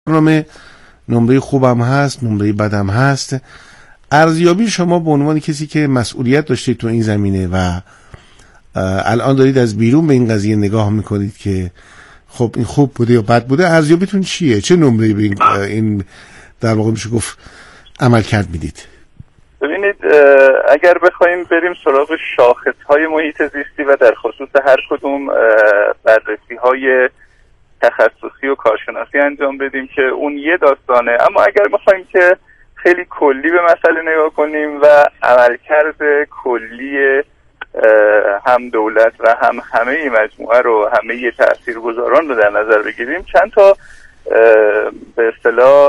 برنامه نمره خوبم هست، نمره بدم هست. ارزیابی شما به عنوان کسی که مسئولیت داشتید تو این زمینه و الان دارید از بیرون به این قضیه نگاه میکنید که خب این خوب بوده یا بد بوده، ارزیابیتون چیه؟ چه نمره به این در واقع میشه گفت عمل کرد میدید؟ ببینید، اگر بخوایم بریم سراغ شاخصهای محیط زیستی و در خصوص هر کدوم بررسی‌های تخصصی و کارشناسی انجام بدیم که اون یه داستانه، اما اگر بخوایم که خیلی کلی به مسئله نگاه کنیم و عملکرد کلی هم دولت و هم همه مجموعه رو، همه تاثیرگذاران رو در نظر بگیریم، چند تا به اصطلاح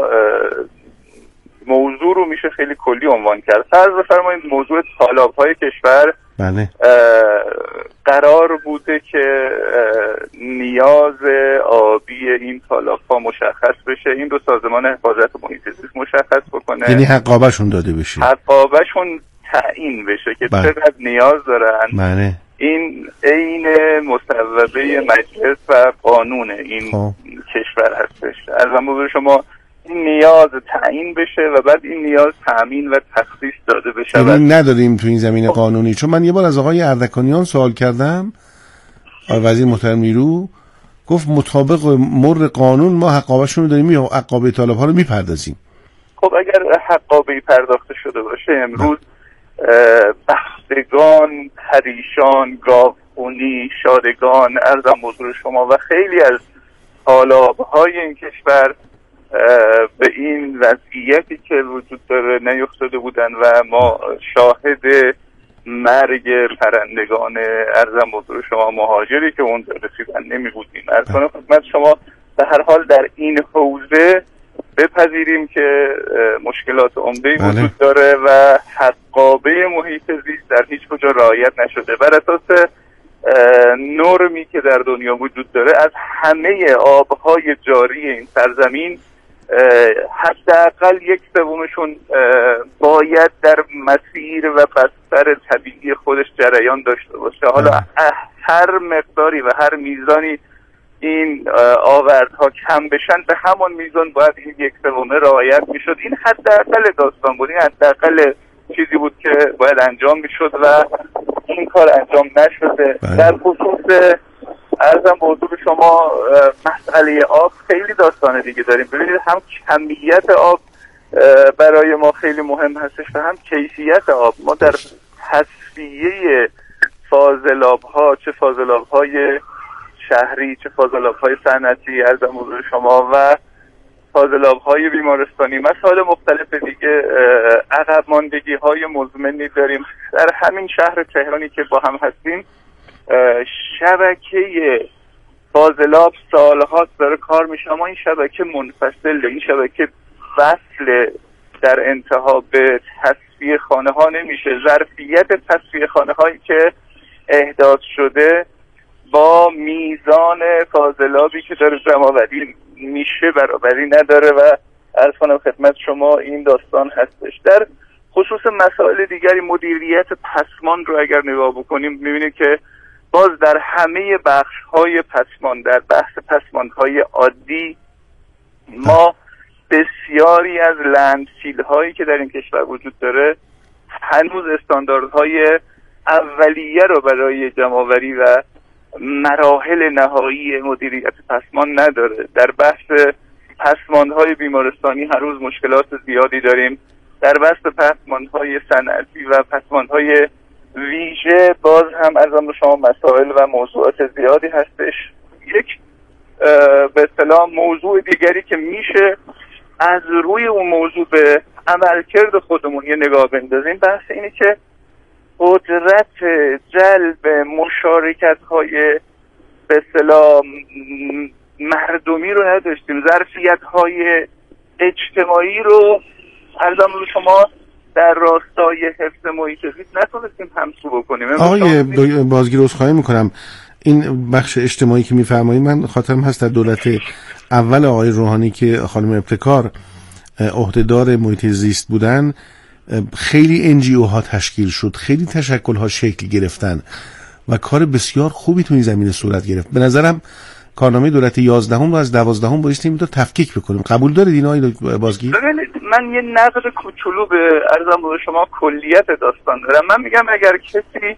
موضوع رو میشه خیلی کلی عنوان کرد. فرض بفرمایید موضوع تالاب‌های کشور بله. قرار بوده که نیاز آبی این تالاب‌ها مشخص بشه، این دو سازمان حفاظت محیط زیست مشخص بکنه، یعنی حقابه‌شون داده بشه، حقابه‌شون تعیین بشه که چقدر نیاز دارن. بله. این عین مصوبه مجلس و قانون این کشور هستش. از حضور شما این نیاز تعیین بشه و بعد این نیاز تامین و تخصیص داده بشه. یعنی نداریم تو این زمینه قانونی. چون من یه بار از آقای اردکانیان سوال کردم، آقای وزیر محترم نیرو گفت مطابق مر قانون ما حقابه‌شون رو داریم یا حقابه طالب‌ها رو میپردازیم. خب اگر حقابه پرداخته شده باشه، امروز بختگان، پریشان، گاوخونی، شادگان، ارزم حضور شما و خیلی از طالاب‌های این کشور به این وضعیتی که وجود داره نیفتاده بودن و ما شاهد مرگ پرندگان، ارزم حضور شما، مهاجری که اون رسیدن نمی بودیم. از کنم خدمت شما به هر حال در این حوزه بپذیریم که مشکلات عمده‌ای وجود داره و حقابه محیط زیست در هیچ کجا رعایت نشده. بر اساس نرمی که در دنیا وجود داره، از همه آبهای جاری این سرزمین حداقل 1/3 باید در مسیر و بستر طبیعی خودش جریان داشته باشه. حالا هر مقداری و هر میزانی این آوردها کم بشن، به همون میزان باید این 1/3 رعایت میشد. این حداقل داستان بود، این حداقل چیزی بود که باید انجام میشد و این کار انجام نشده. در خصوص ارزم به حضور شما مسئله آب خیلی داستان دیگه داریم. ببینید، هم کمیت آب برای ما خیلی مهم هستش و هم کیفیت آب. ما در تصفیه فاضلاب‌ها، چه فاضلاب‌های شهری چه فاضلاب‌های صنعتی، ارزم حضور شما، و فاضلاب‌های بیمارستانی، مسائل مختلف دیگه، عقب ماندگی‌های مزمنی داریم. در همین شهر تهرانی که با هم هستیم، شبکه فاضلاب سال‌هاست داره کار میشه، اما این شبکه منفصله، این شبکه وصل در انتها به تصفیه خانه‌ها نمیشه. ظرفیت تصفیه خانه‌هایی که احداث شده با میزان فاضلابی که داره جمع‌آوری میشه برابری نداره و عرض کنم خدمت شما این داستان هستش. در خصوص مسائل دیگری، مدیریت پسماند رو اگر نگاه بکنیم می‌بینید که باز در همه بخش‌های پسماند، در بحث پسماندهای عادی، ما بسیاری از لندفیل‌هایی که در این کشور وجود داره هنوز استانداردهای اولیه رو برای جمع‌آوری و مراحل نهایی مدیریت پسماند نداره. در بحث پسماندهای بیمارستانی هنوز مشکلات زیادی داریم. در بحث پسماندهای صنعتی و پسماندهای ویژه باز هم ارزم به شما مسائل و موضوعات زیادی هستش. یک به اصطلاح موضوع دیگری که میشه از روی اون موضوع به عملکرد خودمون یه نگاه بندازیم، بحث اینه که قدرت جلب مشارکت‌های به اصطلاح مردمی رو نداشتیم، ظرفیت‌های اجتماعی رو ارزم به شما در راستای حفظ محیط زیست نتونستیم همسو بکنیم. آقای بازگیر عذرخواهی میکنم، این بخش اجتماعی که میفرمایید من خاطرم هست در دولت اول آقای روحانی که خانم ابتکار عهدهدار محیط زیست بودن، خیلی NGO ها تشکیل شد، خیلی تشکل ها شکل گرفتن و کار بسیار خوبی تو این زمینه صورت گرفت. به نظرم کارنامه دولت 11 رو از 12 بایستیم تا تفکیک بکنیم. قبول دارید این آقای بازگیر؟ ببینید من یه نقد کوچولو به عرضم به شما کلیت داستان دارم. من میگم اگر کسی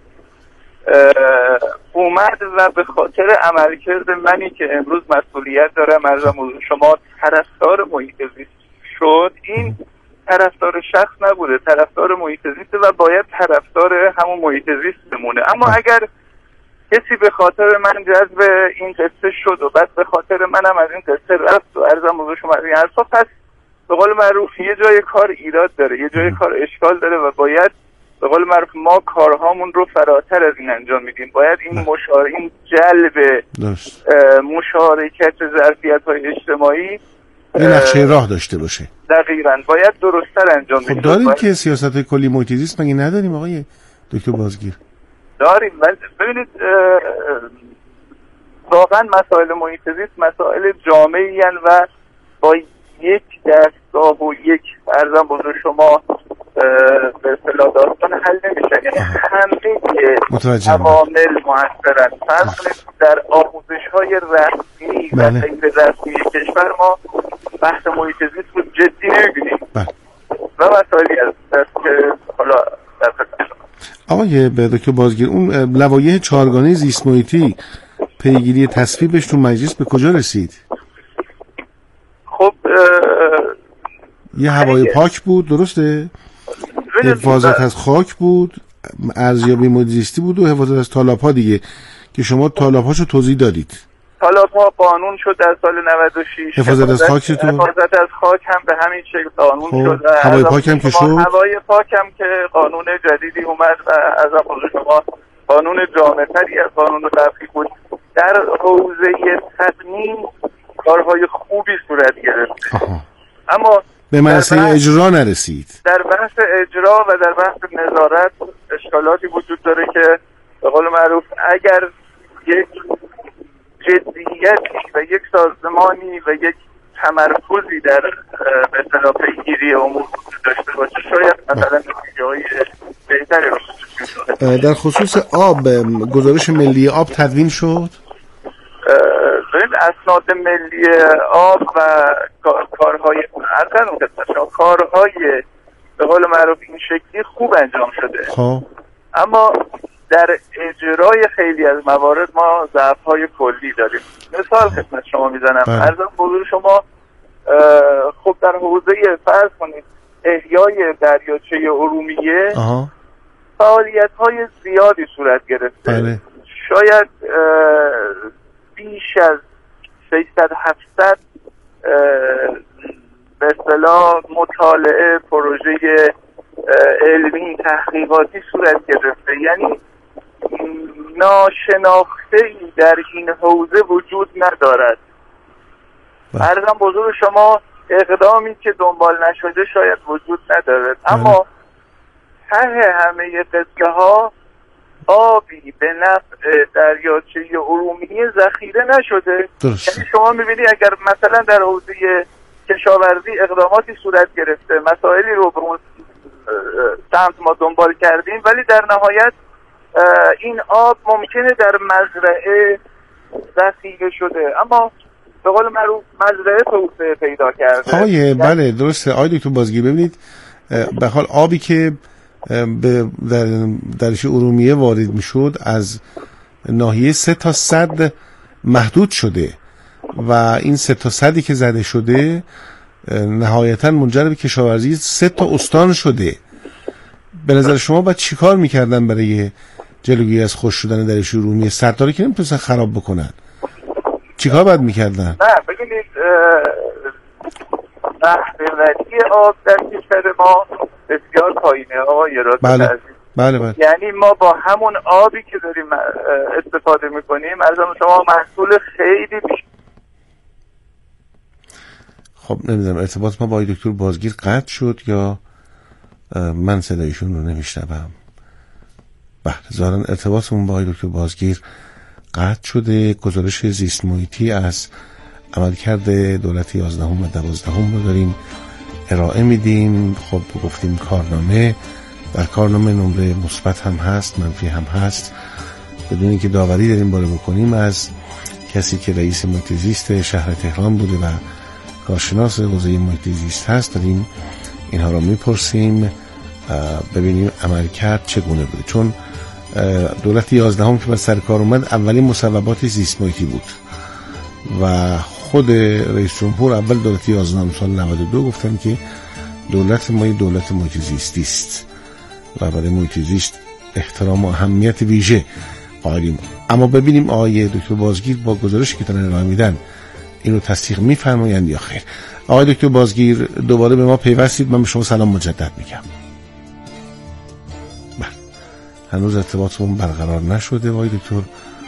اومد و به خاطر عملکرد منی که امروز مسئولیت دارم عرضم به شما طرفدار محیط زیست شد، این طرفدار شخص نبوده، طرفدار محیط زیست و باید طرفدار همون محیط زیست بمونه. اما اگر کسی به خاطر من جذب این قصه شد و بعد به خاطر منم از این قصه رفت و عرضم به شما این حرفا، پس به قول معروف یه جای کار ایراد داره، یه جای کار اشکال داره و باید به قول معروف ما کارهامون رو فراتر از این انجام میدیم. باید این این جلب مشارکت ظرفیت‌های اجتماعی یه نقشه راه داشته باشه. دقیقاً باید درست‌تر انجام بدیم. خب داریم که سیاست کلی محیط زیست مگه نداریم آقای دکتر بازگیر؟ داریم. ببینید واقعا مسائل محیط زیست مسائل جامعی هستند و با یک دستگاه و یک عرضم بزرگ شما به اصطلاح داستان حل نمیشه. یعنی همه عوامل موثرن. فرض کنید در آموزش‌های رسمی و غیر رسمی کشور ما بحث محیط زیست رو جدی نمی‌بینیم و مسائلی هست که حالا در خدمت شما. آقای دکتر بازگیر، اون لوایح چهارگانه زیست محیطی پیگیری تصویبش تو مجلس به کجا رسید؟ خب یه هوای پاک بود، درسته؟ حفاظت از خاک بود، ارزیابی محیط زیستی بود و حفاظت از تالاب‌ها دیگه که شما تالاب‌هاشو توضیح دادید. تالاب‌ها قانون شد در سال 96. حفاظت از خاک چطور؟ حفاظت از خاک هم به همین شکل قانون شد. هوای پاک هم که شد. هوای پاک هم که قانون جدیدی اومد و از خود شما قانون جامع‌تری از قانون قبلی بود. در حوزه تقنین کارهای خوبی صورت گرفت. اما به منصه اجرا نرسید. در بحث اجرا و در بحث نظارت اشکالاتی وجود داره که به قول معروف اگر یک جدیتی و یک سازمانی و یک تمرکزی در به اصطلاح پیگیری امور داشته باشه شاید مثلا نتیجه‌های بهتری رو بگیره. در خصوص آب گزارش ملی آب تدوین شد؟ اسناد ملی آب و کارهای به قول معروف این شکلی خوب انجام شده. اما در اجرای خیلی از موارد ما ضعف‌های کلی داریم. مثال خدمت شما میزنم. عرضم حضور شما خب در حوزه فرض کنید احیای دریاچه ارومیه فعالیت‌های زیادی صورت گرفته. شاید بیش از 600-700 به اصطلاح مطالعه پروژه علمی تحقیقاتی صورت گرفته. یعنی ناشناخته‌ای در این حوزه وجود ندارد. عرضم بزرگ شما اقدامی که دنبال نشده شاید وجود ندارد. اما ته همه قصه ها آبی به نفع دریاچه ارومیه ذخیره نشده. یعنی شما میبینی اگر مثلا در حوزه کشاورزی اقداماتی صورت گرفته، مسائلی رو به اون سمت ما دنبال کردیم، ولی در نهایت این آب ممکنه در مزرعه ذخیره شده اما به قول معروف مزرعه توسعه پیدا کرده. بله درسته. آقای دکتر بازگیر ببینید به حال آبی که در دریاچه ارومیه وارد میشد از ناحیه 3 تا سد محدود شده و این 3 تا سدی که زده شده نهایتا منجر به کشاورزی 3 تا استان شده. به نظر شما باید چی کار میکردن برای جلوگیری از خشک شدن دریاچه ارومیه؟ سدها رو که نمیتونستن خراب بکنن، چی کار باید میکردن؟ نه ببینید بهره‌وری آب در کشور ما بسیار پایینه آقای عزیز. بله. یعنی ما با همون آبی که داریم استفاده میکنیم از شما محصول خیلی بیشتر. خب نمیدونم ارتباط ما با دکتر بازگیر قطع شد یا من صدایشون رو نمیشنوم. بله ظاهرا ارتباطمون با دکتر بازگیر قطع شده. گزارش زیست محیطی از عملکرد دولت 11 و 12 رو داریم ارائه میدیم. خب گفتیم کارنامه، در کارنامه نمره مثبت هم هست منفی هم هست. بدون اینکه داوری داریم بالا بکنیم از کسی که رئیس محیط زیست شهر تهران بوده و کارشناس حوزه محیط زیست هست داریم اینها را میپرسیم ببینیم عملکرد چگونه بوده. چون دولت 11 که به سر کار اومد اولین مصوبات زیست محیطی بود و خود رئیس جمهور اول دولت 11 سال 92 گفتن که دولت ما دولت محیط زیستی است و برای محیط زیست احترام و اهمیت ویژه قائلیم. اما ببینیم آقای دکتر بازگیر با گزارشی که دارن ارائه میدن اینو تصدیق میفرمایند یا خیر. آقای دکتر بازگیر دوباره به ما پیوستید، من به شما سلام مجدد میگم. بله هنوز ارتباطمون برقرار نشده آقای دکتر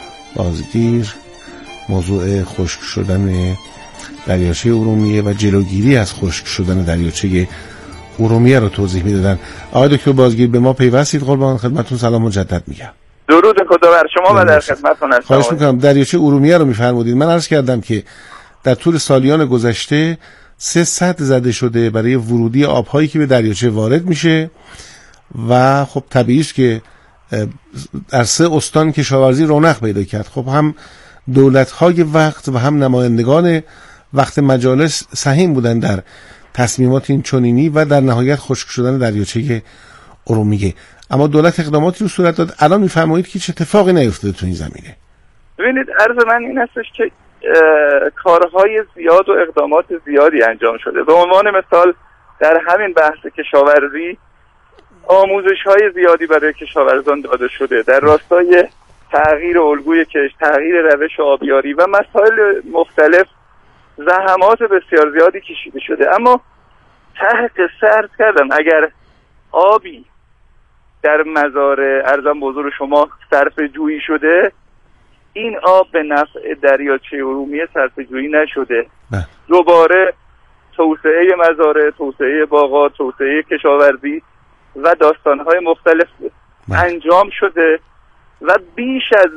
بازگیر. موضوع خشک شدن دریاچه ارومیه و جلوگیری از خشک شدن دریاچه ارومیه رو توضیح میدادن. آقای دکتر بازگیر به ما پیوستید، قربان خدمتتون سلام مجدد میگم. درود خدا بر شما و در خدمتتون هستم. خواهش میکنم. دریاچه ارومیه رو میفرمودید. من عرض کردم که در طول سالیان گذشته 3 سد زده شده برای ورودی آبهایی که به دریاچه وارد میشه و خب طبیعی است که در 3 استان کشاورزی رونق پیدا کرد. خب هم دولت‌های وقت و هم نمایندگان وقت مجالس سهیم بودن در تصمیمات این چنینی و در نهایت خشک شدن دریاچه ارومیه. اما دولت اقداماتی رو صورت داد. الان میفرمایید که چه اتفاقی نیفتاده تو این زمینه؟ ببینید عرض من این هستش که کارهای زیاد و اقدامات زیادی انجام شده. به عنوان مثال در همین بحث کشاورزی آموزش‌های زیادی برای کشاورزان داده شده در راستای تغییر الگوی کشت، تغییر روش آبیاری و مسائل مختلف. زحمات بسیار زیادی کشیده شده. اما ته قصه عرض کردم اگر آبی در مزارع ارزم بزرگ شما صرف جویی شده، این آب به نفع دریاچه ارومیه صرف جویی نشده. دوباره توسعه مزارع، توسعه باغات، توسعه کشاورزی و داستانهای مختلف انجام شده و بیش از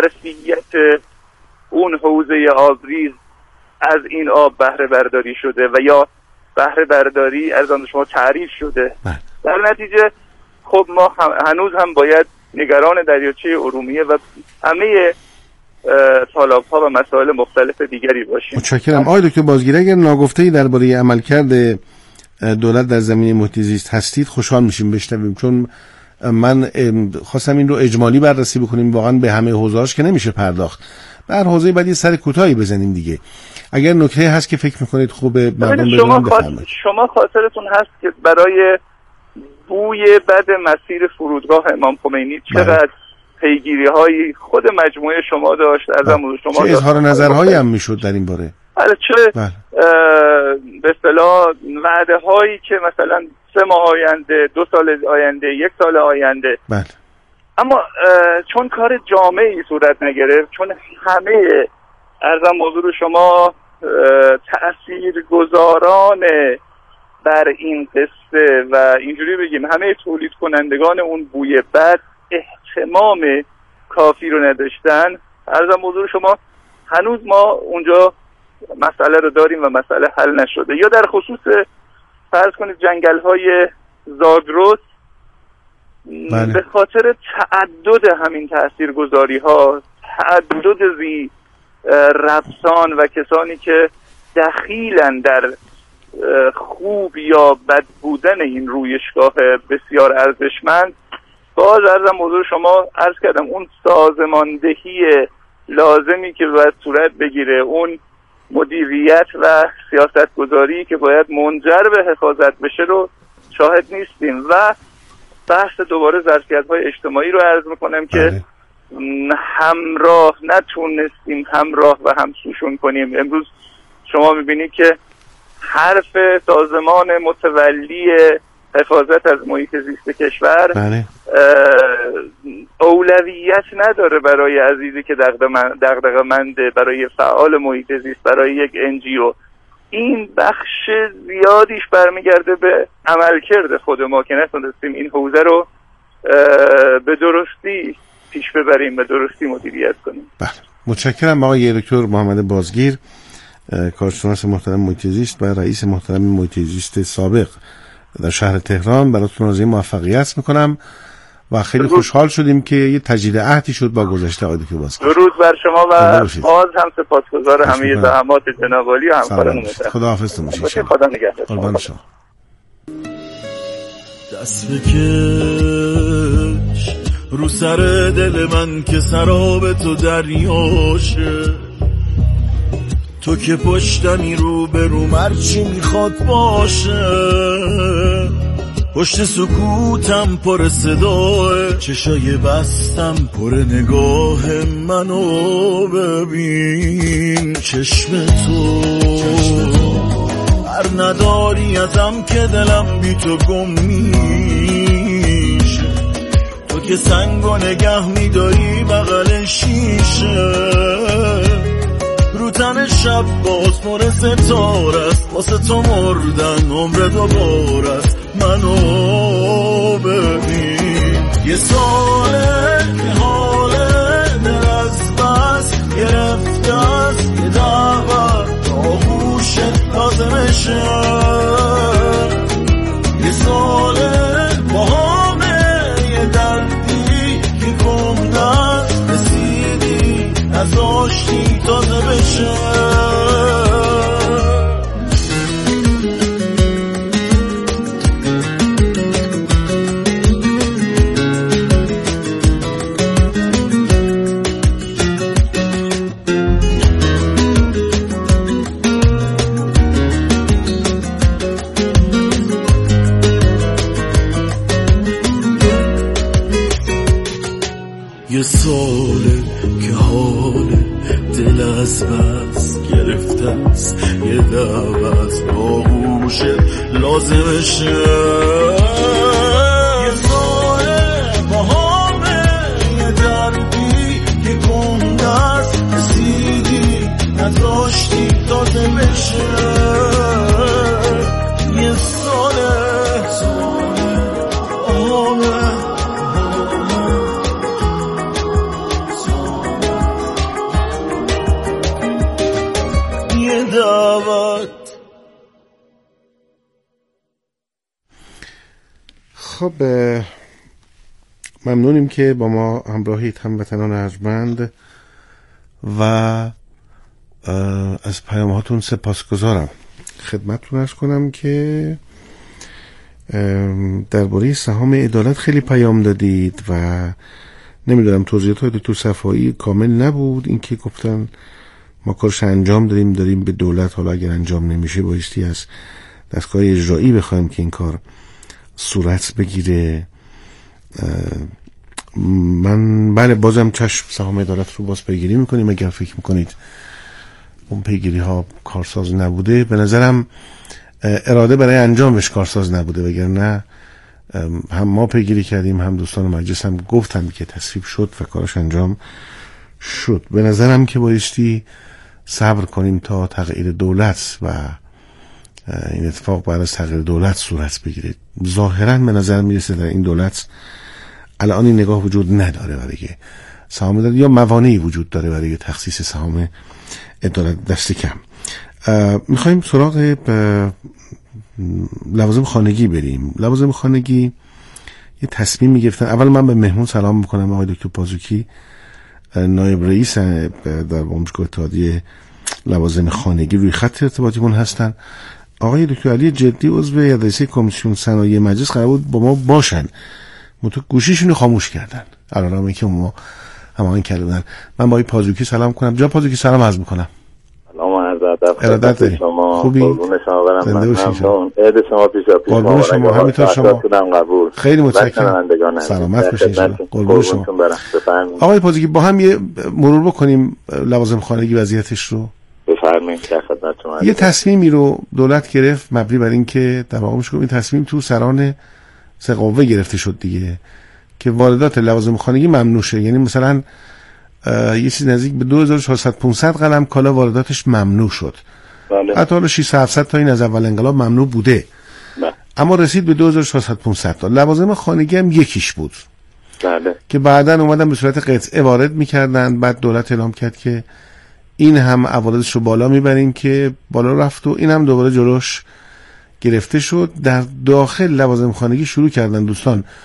ظرفیت اون حوزه آبریز از این آب بهره برداری شده و یا بهره برداری از آن شما تعریف شده. در نتیجه خب ما هنوز هم باید نگران دریاچه ارومیه و همه طالاب‌ها و مسائل مختلف دیگری باشیم. متشکرم. آقای دکتر بازگیر اگر ناگفته‌ای درباره عملکرد دولت در زمینه محیط زیست هستید خوشحال میشیم بشنویم، چون من خواستم این رو اجمالی بررسی بکنیم. واقعا به همه حوزه‌اش که نمیشه پرداخت. در حوزه بعدی سر کوتاهی بزنیم دیگه. اگر نکته هست که فکر میکنید خوبه مردم بدونن بفرمایید. شما خاطرتون هست که برای بوی بد مسیر فرودگاه امام خمینی چقدر پیگیری‌های خود مجموعه شما داشت، ارزم شما چه اظهار نظرهایی هم میشد در این باره. چه به اصطلاح وعده‌هایی که مثلا 3 ماه آینده، 2 سال آینده، 1 سال آینده. بله. اما چون کار جامعی صورت نگرفت، چون همه ارزم حضور شما تأثیرگذاران بر این قصه و اینجوری بگیم همه تولید کنندگان اون بوی بد اهتمام کافی رو نداشتن، ارزم حضور شما هنوز ما اونجا مسئله رو داریم و مسئله حل نشده. یا در خصوص فرض کنید جنگل‌های زاگرس، بله. به خاطر تعدد همین تاثیرگذاری‌ها، تعدد ربطان و کسانی که دخیلن در خوب یا بد بودن این رویشگاه بسیار ارزشمند، باز ارزم حضور شما عرض کردم اون سازماندهی لازمی که باید صورت بگیره، اون مدیریت و سیاستگذاری که باید منجر به حفاظت بشه رو شاهد نیستیم. و بحث دوباره ظرفیت‌های اجتماعی رو عرض میکنم که همراه نتونستیم همراه و همسوشون کنیم. امروز شما میبینید که حرف سازمان متولی حفاظت از محیط زیست کشور اولویت نداره برای عزیزی که دغدغه‌منده، برای فعال محیط زیست، برای یک NGO. این بخش زیادیش برمیگرده به عملکرد خود ما که نتونستیم این حوزه رو به درستی پیش ببریم، به درستی مدیریت کنیم. بله، متشکرم آقای دکتر محمد بازگیر، کارشناس محترم محیط زیست و رئیس محترم محیط زیست سابق در شهر تهران. براتون آرزوی موفقیت میکنم و خیلی خوشحال شدیم که یه تجدید عهدی شد با گذشته آقای دکتر بازکشی. درود بر شما و باز هم سپاسگزار همه زحمات جناب عالی و همکاران محترم. خداحافظتون باشید. خدا نگهدار. قربان شما. دست بکش رو سر دل من که سراب تو دریاشه، تو که پشتمی رو به رو مرچی میخواد باشه، پشت سکوتم پر صداه، چشای بستم پر نگاه منو ببین، چشم تو هر نداری ازم که دلم بی تو گم میشه، تو که سنگو نگه میداری بغل شیشه، رو تن شب باز پر ستاره است، واسه تو مردن عمر دوباره است، منو ببین. یه ساله که حاله دل از بس گرفته است، یه دعوت آغوشت لازمشه، یه ساله با همه یه دردی که گم است، رسیدی نذاشتی تازه بشه. یه ساله که حال دل از بس گرفته است، یه دعوت آغوشت لازمشه، یه ساله با همه یه دردی که گنده است، رسیدی نداشتی تازه بشه، یه ساله دعوت. خب ممنونیم که با ما همراهید هموطنان ارجمند و از پیامهاتون سپاسگزارم. خدمتتون عرض کنم که درباره سهام عدالت خیلی پیام دادید و نمیدونم توضیحات دکتر صفایی کامل نبود. اینکه گفتن ما کارش انجام داریم به دولت، حالا اگر انجام نمیشه بایستی از دستگاه اجرایی بخوایم که این کار صورت بگیره. من بله بازم چشم سهام عدالت رو باز پیگیری میکنیم اگر فکر میکنید اون پیگیری ها کارساز نبوده. به نظرم اراده برای انجامش کارساز نبوده، وگرنه هم ما پیگیری کردیم هم دوستان مجلس هم گفتن که تصویب شد و کارش انجام شد. به نظرم که بایستی صبر کنیم تا تغییر دولت و این اتفاق بعد از تغییر دولت صورت بگیره. ظاهرا به نظر میرسه در این دولت الان این نگاه وجود نداره برای سهام عدالت، یا موانعی وجود داره برای تخصیص سهام عدالت دست کم. میخوایم سراغ لوازم خانگی بریم. لوازم خانگی یه تصمیم میگرفتن. اول من به مهمون سلام میکنم، آقای دکتر بازوکی نایب رئیس در باشگاه اتحادیه لوازم خانگی روی خط ارتباطیمون هستن. آقای دکتر علی جدی عضو رئیس کمیسیون صنایع مجلس قرار بود با ما باشن، تو گوشیشون خاموش کردن علامه که ما هماهنگ کردن. من با آقای پازوکی سلام کنم. جناب پازوکی سلام عرض میکنم. ارادت داریم. خوبی؟ قربون شما برم. ممنون. عید شما پیش قربون شما. همینطور شما. خیلی متشکرم. سلامت باشید. قربون شما. آقای پازوکی با هم یه مرور بکنیم لوازم خانگی وضعیتش رو. بفرمایید در خدمت شما. یه تصمیمی رو دولت گرفت مبنی بر این که در واقع میشه این تصمیم تو سران سه قوه گرفته شد دیگه، که واردات لوازم خانگی ممنوع شه. یعنی مثلا یه چیز نزدیک به 2400-500 قلم کالا وارداتش ممنوع شد. بله. حتی حالا 600-700 تا این از اول انقلاب ممنوع بوده. بله. اما رسید به 2400-500 تا. لوازم خانگی هم یکیش بود. بله. که بعداً اومدن به صورت قطعه وارد میکردن. بعد دولت اعلام کرد که این هم عوارضش رو بالا میبریم، که بالا رفت و این هم دوباره جلوش گرفته شد. در داخل لوازم خانگی شروع کردن دوستان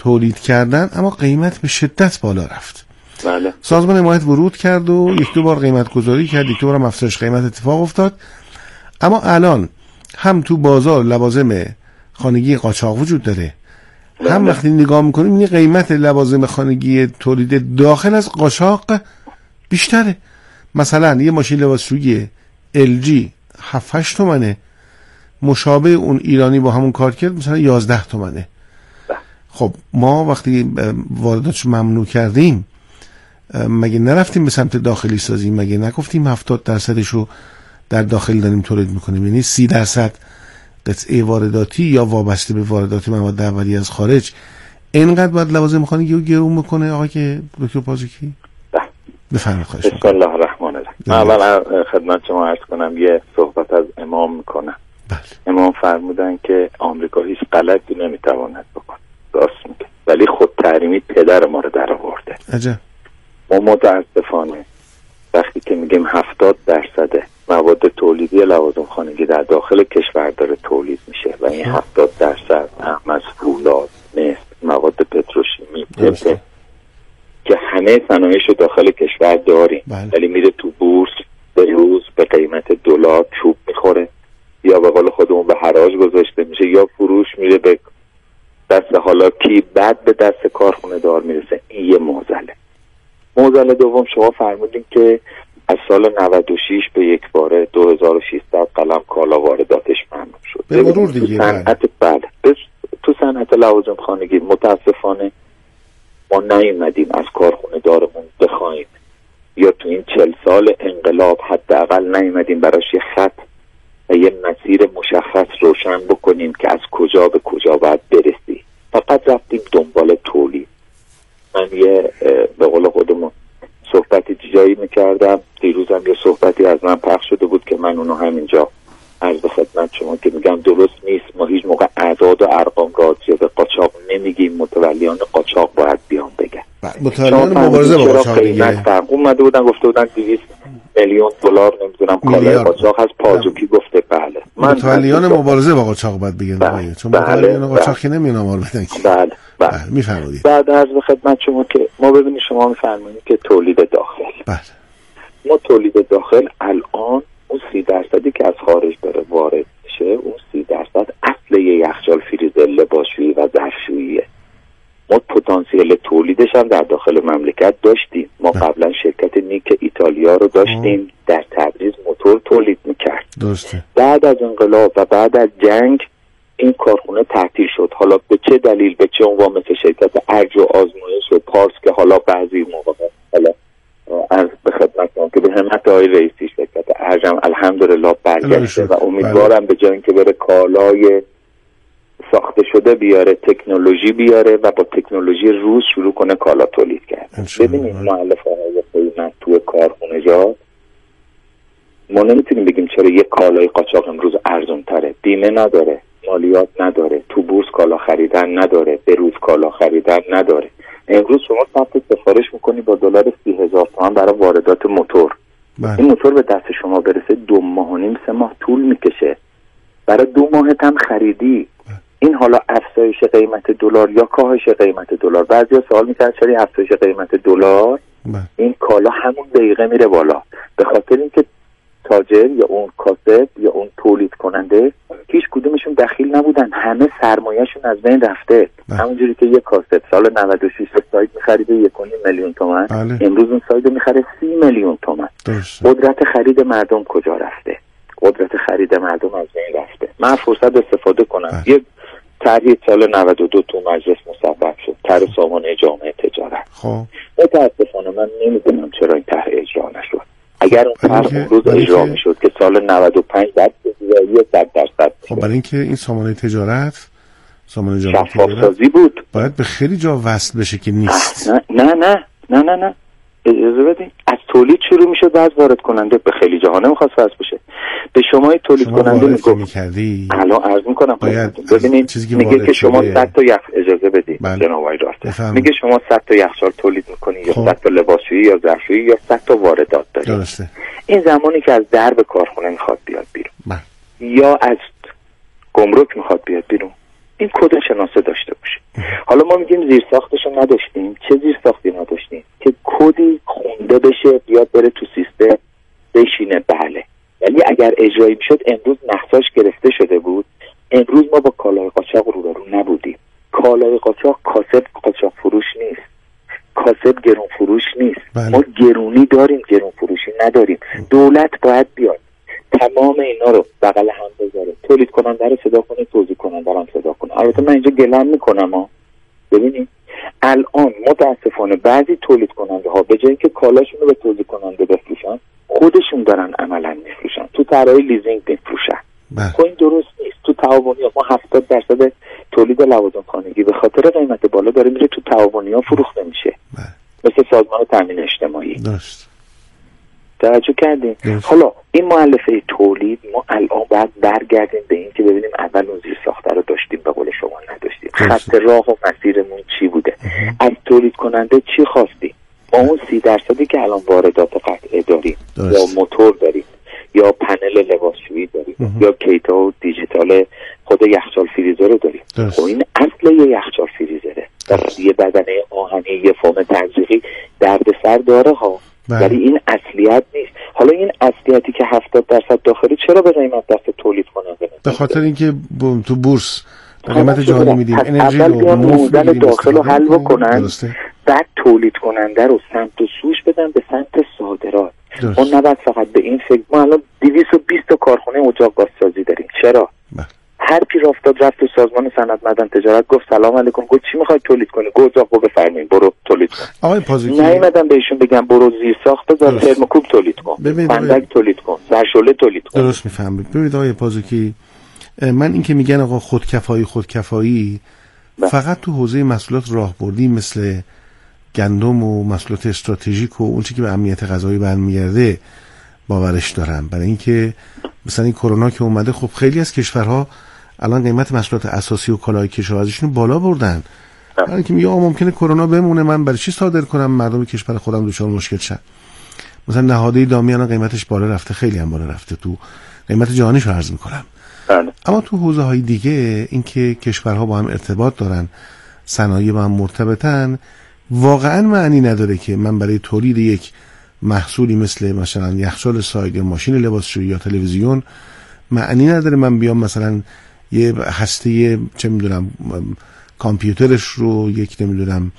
تولید کردن، اما قیمت به شدت بالا رفت. بله. سازمان حمایت ورود کرد و یک دو بار قیمت گذاری کرد، یک دو بار هم افزایش قیمت اتفاق افتاد. اما الان هم تو بازار لوازم خانگی قاچاق وجود داره، هم وقتی نگاه میکنیم این قیمت لوازم خانگی تولید داخل از قاچاق بیشتره. مثلا یه ماشین لباسشویی LG 7-8 تومنه، مشابه اون ایرانی با همون کار کرد مثلا 11 تومنه. خب ما وقتی وارداتش ممنوع کردیم مگه نرفتیم به سمت داخلی سازی؟ مگه نگفتیم 70% رو در داخل داریم تولید میکنیم؟ یعنی 30% قطعه وارداتی یا وابسته به واردات مواد اولیه از خارج اینقدر باید لوازم خانگی رو گرون بکنه آقای دکتر پازوکی؟ بفرمایید. خواهش بسم الله الرحمن الرحیم. اولا خدمت شما عرض کنم یه صحبت از امام میکنم. امام فرمودن که آمریکا هیچ غلطی نمیتواند بکنه، راست میگه، ولی خود تحریمی پدر ما رو در آورده. عجب. ما متاسفانه وقتی که میگیم 70% مواد تولیدی لوازم خانگی در داخل کشور داره تولید میشه و این 70% هم از فولاد، نفت، مواد پتروشیمی، تپه که همه صنایعش رو داخل کشور داریم، ولی میره تو بورس به روز به قیمت دلار چوب میخوره، یا به قول خودمون به حراج گذاشته میشه، یا فروش میره به دست حالا کی، بعد به دست کارخونه دار میرسه. این یه معضل دوم شما فرمودین که از سال 96 به یک باره 2600 قلم کالا وارداتش ممنوع شد. به مرور دیگه. بله. تو صنعت لوازم خانگی متاسفانه ما نیومدیم از کارخونه دارمون بخوایم، یا تو این 40 سال انقلاب حداقل نیومدیم براش یه خط و یه مسیر مشخص روشن بکنیم که از کجا به کجا باید برسی. فقط رفتیم دنبال تولید. من یه به قول خودمون صحبتی جایی میکردم، دیروزم یه صحبتی از من پخش شده بود که من اونو همینجا عرض خدمت شما که میگم درست نیست. ما هیچ موقع اعداد و ارقام راجع به قاچاق نمیگیم، متولیان قاچاق باید بیان بگن. متولیان مبارزه با قاچاق دیگه اومده بودن گفته بودن 200 میلیون دلار نمیدونم کالای قاچاق از پازوکی گفته بله. متولیان مبارزه با قاچاق باید بگن، چون متولیان قاچاق که نمیان آمار بدن. بله. میفرمایید. بعد عرض خدمت شما که ما ببینید شما میفرمایید که تولید داخل. بله. ما تولید داخل الان اون 30% که از خارج داره وارد میشه، اون 30% اصل یه یخچال فریزر لباسشویی و ظرفشوییه. ما پتانسیل تولیدش هم در داخل مملکت داشتیم. ما قبلا شرکت نیک ایتالیا رو داشتیم در تبریز موتور تولید میکرد. درسته. بعد از انقلاب و بعد از جنگ این کارخونه تعطیل شد. حالا به چه دلیل، به چه عنوان، مثل شرکت ارج و آزمایش و پارس که حالا بعضی موقع حالا از به خدمتتون که به همت آقای رئیسی شرکت ارجم الحمدلله برگشته و امیدوارم به جای اینکه بره کالای ساخته شده بیاره، تکنولوژی بیاره و با تکنولوژی روز شروع کنه کالا تولید کرد. ببینید مؤلفه‌های قیمت تو کارخونه‌جات ما نمیتونیم بگیم چرا یک کالای قاچاق امروز ارزان تره. بیمه نداره، مالیات نداره، تو بورس کالا خریدن نداره، به روز کالا خریدن نداره. امروز شما ثبت سفارش میکنی با دلار 30,000 تومان برای واردات موتور. این موتور به دست شما برسه 2 ماه و نیم 3 ماه طول میکشه. برای 2 ماهت هم خریدی. این حالا افزایش قیمت دلار یا کاهش قیمت دلار. بعضیا سوال میکنن چرا افزایش قیمت دلار این کالا همون دقیقه میره بالا؟ به خاطر اینکه تاجر یا اون کاسب یا اون تولید کننده هیچ کدومشون دخیل نبودن، همه سرمایه‌شون از بین رفته. همونجوری که یک کاسب سال 96 سایت می‌خریده 1.5 میلیون تومان، امروز اون سایت می‌خره 30 میلیون تومان. قدرت خرید مردم کجا رفته؟ قدرت خرید مردم از بین رفته. من فرصت استفاده کنم. یک طرح سال 92 تو مجلس مصوب شد، طرح سامانه جامعه تجارت. خب متأسفانه من نمیدونم چرا این طرح اجرا نشد. اگر اون طرح اون روز اجرا میشد که سال 95 بعد بزرگی 100%. خب برای اینکه این سامانه تجارت شفاف‌سازی بود، باید به خیلی جا وصل بشه که نیست. نه اجازه بدین. از تولید شروع میشد، از وارد کننده به خیلی جاها نمیخواست وصل بشه. به شما تولید کننده میگفت الان عرض میکنم ببینید، میگه که شما 100 تا اجازه بدید جناب آقای راسته، میگه شما 100 تا یخچال تولید میکنید یا 100 تا لباسشویی یا ظرفشویی یا 100 تا واردات دارید. درسته. این زمانی که از درب کارخونه میخواد بیاد بیرون یا از گمرک میخواد بیاد بیرون، این کد شناسه داشته باشه. حالا ما میگیم زیر ساختشو نداشتیم. چه زیر ساختی نداشتیم؟ که کدی خونده بشه بیاد بره تو سیستم بشینه. بله، ولی اگر اجرایی میشد امروز نحساش گرفته شده بود. امروز ما با کالای قاچاق رو نبودیم. کالای قاچاق کاسب قاچاق فروش نیست، کاسب گرون فروش نیست. ما گرونی داریم، گرون فروشی نداریم. دولت باید بیاد تمام اینا رو بغل هم بذاره، تولید کننده رو صدا کنه، توزیع کننده رو صدا کنه. البته من اینجا گلم میکنم ببینید الان متاسفانه بعضی تولید کننده ها به جای اینکه کالاشون رو به توزیع کننده بفروشن، خودشون دارن عملا میفروشن، تو طرحهای لیزینگ میفروشن. خب این درست نیست. تو تعاونی‌ها ما 70% تولید لوازم خانگی به خاطر قیمت بالا داره میره تو تعاونی‌ها فروخته میشه، مثل سازمان تامین اجتماعی. درست توجه کردیم؟ حالا این مؤلفه تولید ما الان باید برگردیم به این که ببینیم اول اون زیر ساخته رو داشتیم، به قول شما نداشتیم. خط راه و مسیرمون چی بوده؟ از تولید کننده چی خواستیم؟ ما اون 30% که الان واردات قطعه داریم یا موتور داریم یا پنل لباسشویی داریم یا کیتا و دیجیتال خود یخچال فریزر رو داریم. خب این اصل یه یخچال فریزره. یه بدنه آهنی، یه فوم تزریقی دردسر داره ها، ولی این اصلیت نیست. حالا این اصلیتی که 70% داخلی چرا به قیمت دست تولید کننده؟ به خاطر اینکه تو بورس به قیمت جهانی میدیم انرژی رو موزل داخل رو حل بکنن، بعد تولید کننده رو سمت و سوش بدن به سمت صادرات. ما نباید فقط به این فکر. ما الان 220 تا کارخونه اجاق گازسازی داریم. چرا؟ هر پیر افتاد رفت تو سازمان صنعت معدن تجارت گفت سلام علیکم، گفت چی میخواید تولید کنی؟ گفت اجاق بفرمایید برو تولید کن. آقای پازوکی نیومدن بهشون بگم برو زیر ساخت بذار ترموکوب تولید کن، فندک تولید کن، سرشله تولید کن. درست میفهمید. ببینید آقای پازوکی، من این که میگن آقا خودکفایی فقط تو حوزه محصولات راهبردی مثل گندم و محصولات استراتژیک و اون چیزی که به امنیت غذایی برمیگرده باورش دارم. برای اینکه مثلا این کرونا که اومده، خب خیلی از کشورها الان قیمت محصولات اساسی و کالای کشاورزیشون بالا بردن. برای اینکه میگه ممکنه کرونا بمونه، من برای چی صادر کنم مردم کشور خودم دچار مشکل شن. مثلا نهاده دامی الان قیمتش بالا رفته، خیلی هم بالا رفته، تو قیمت جهانیش رو عرض میکنم. اما تو حوزه های دیگه اینکه کشورها با هم ارتباط دارن، صنایع با هم مرتبطن، واقعا معنی نداره که من برای تولید یک محصولی مثلا یخچال ساید یا ماشین لباسشویی یا تلویزیون معنی نداره من بیام مثلا یه هسته چه میدونم کامپیوترش رو، یک نمیدونم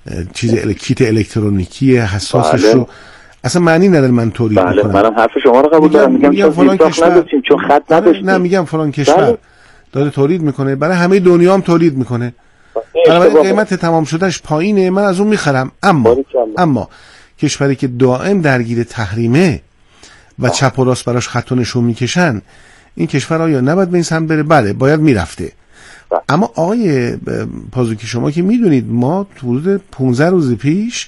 کیت الکترونیکی حساسش رو، اصلا معنی نداره من تولید بکنم. منم حرف شما رو قبول دارم. میگم فلان کشور چون خط نداشتیم. نه میگم فلان کشور داره تولید میکنه، برای همه دنیا هم تولید میکنه، برای قیمت تمام شدهش پایینه، من از اون میخرم. اما کشوری که دائم درگیر تحریمه و چپ و راست براش خط و نشون میکشن، این کشور آیا نباید به این سمت بره؟ بله باید میرفته. اما آقای پازوکی شما که میدونید ما حدود 15 روز پیش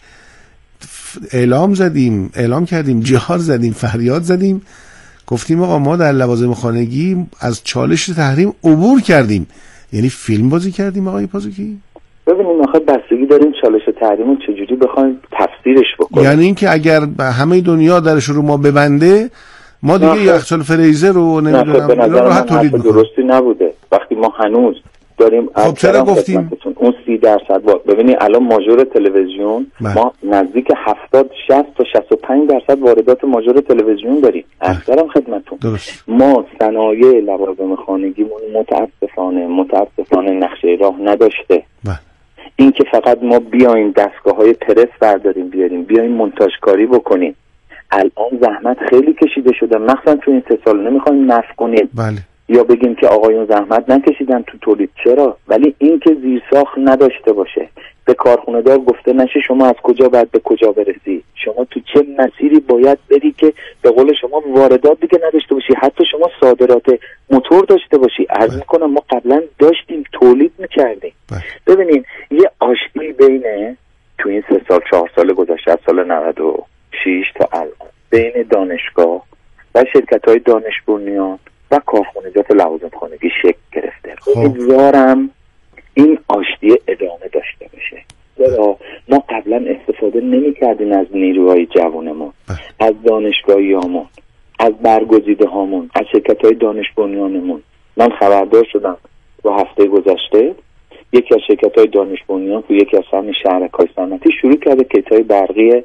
اعلام کردیم، جهار زدیم، فریاد زدیم، گفتیم آقا ما در لوازم خانگی از چالش تحریم عبور کردیم. یعنی فیلم بازی کردیم آقای پازوکی. ببینیم آخه بستگی داریم چالش تحریم چجوری بخوایم تفسیرش بکنیم. یعنی اینکه اگر همه دنیا درش رو ما ببنده، ما دیگه یخچال فریزر رو نمیدونم راحت تولید میکنیم. درستی نبوده وقتی ما هنوز داریم. خب چرا گفتیم اون 30% ببینید الان ماژور تلویزیون ما نزدیک 70 60 تا 65% واردات ماژور تلویزیون داریم. اکثرا خدمتتون. ما صنایع لوازم خانگیمون متاسفانه نقشه راه نداشته. این که فقط ما بیایم دستگاه‌های پرس برداریم بیایم مونتاژ کاری بکنیم. الان زحمت خیلی کشیده شده، مثلا تو این 3 سال نمیخوایم نفع کنیم. بله. یا بگیم که آقایون زحمت نکشیدن تو تولید. چرا؟ ولی این که زیرساخت نداشته باشه، به کارخونه دار گفته نشه شما از کجا باید به کجا برسی، شما تو چه مسیری باید بری که به قول شما واردات دیگه نداشته باشی، حتی شما صادرات موتور داشته باشی. عرض میکنم ما قبلا داشتیم، تولید میکردیم. ببینین یه آشتی بین تو این 3 سال 4 سال گذشته، از سال 96 تا الان، بین دانشگاه و شرکت‌های دانش بنیان و کارخانجات لوازم خانگی شکل گرفته. امیدوارم این آشتی ادامه داشته باشه. چرا ما قبلا استفاده نمی‌کردیم از نیروهای جوانمون، از دانشگاهیامون، از برگزیده هامون، از شرکت‌های دانش بنیانمون. من خبردار شدم تو هفته گذشته یکی از شرکت‌های دانش بنیان تو یکی از همین شهرک‌های صنعتی شروع کرده کیت‌های برقی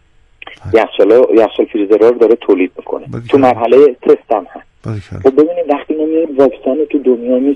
یخچال فریزرها رو داره تولید میکنه. تو مرحله تست هم هست. خب ببینید وقتی ما میایم واکسن تو دنیا